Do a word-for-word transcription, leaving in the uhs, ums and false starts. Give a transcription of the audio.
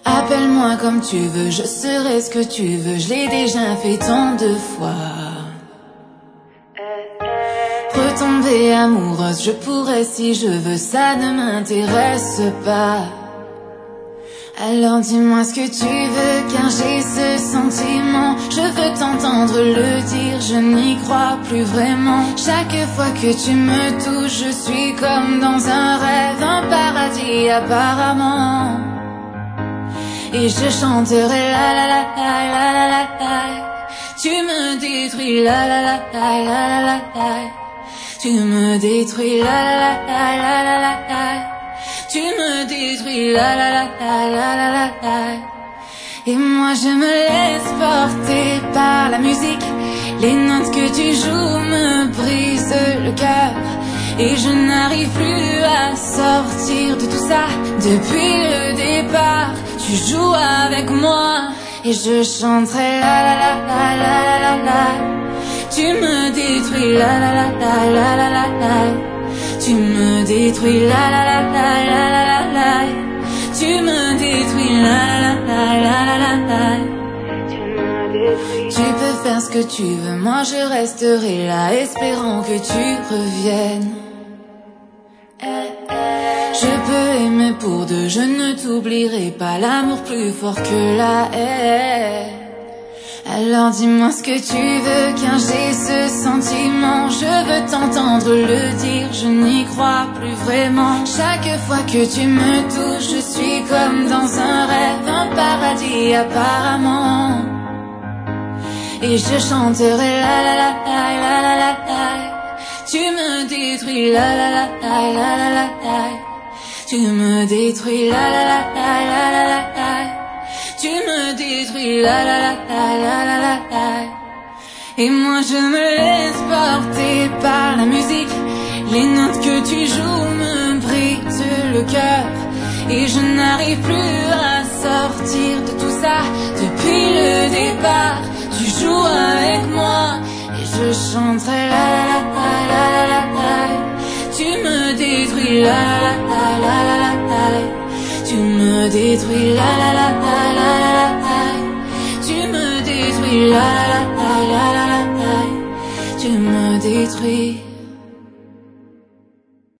Appelle-moi comme tu veux, je serai ce que tu veux, je l'ai déjà fait tant de fois. Retomber amoureuse, je pourrais si je veux, ça ne m'intéresse pas. Alors dis-moi ce que tu veux, car j'ai ce sentiment. Je veux t'entendre le dire, je n'y crois plus vraiment. Chaque fois que tu me touches, je suis comme dans un rêve, un paradis apparemment. Et je chanterai la la la la la la la la. Tu me détruis la la la la la la la la. Tu me détruis la la la la la la la. Tu me détruis la la la la la la la la. Et moi je me laisse porter par la musique. Les notes que tu joues me brisent le cœur. Et je n'arrive plus à sortir de tout ça. Depuis le départ, tu joues avec moi. Et je chanterai la la la la la la la la. Tu me détruis la la la la la la la la. Tu me détruis la la la la la la la la. Tu me détruis la la la la la la la. Tu peux faire ce que tu veux, moi je resterai là, espérant que tu reviennes. Je peux aimer pour deux, je ne t'oublierai pas, l'amour plus fort que la haine. Alors dis-moi ce que tu veux, car j'ai ce sentiment. Je veux t'entendre le dire, je n'y crois plus vraiment. Chaque fois que tu me touches, je suis comme dans un rêve, un paradis apparemment. Et je chanterai la la la la la la la la. Tu me détruis la la la la la la la la. Tu me détruis la la la la la la la la. Tu me détruis la la la la la la la la. Et moi je me laisse porter par la musique. Les notes que tu joues me brisent le cœur. Et je n'arrive plus à sortir de tout ça. Depuis le départ, tu joues avec moi. Et je chanterai la la la la la la la. Tu me détruis la la la la la la la. Tu me détruis la la la la la la la la. Tu me détruis la la la la la la la. Tu me détruis.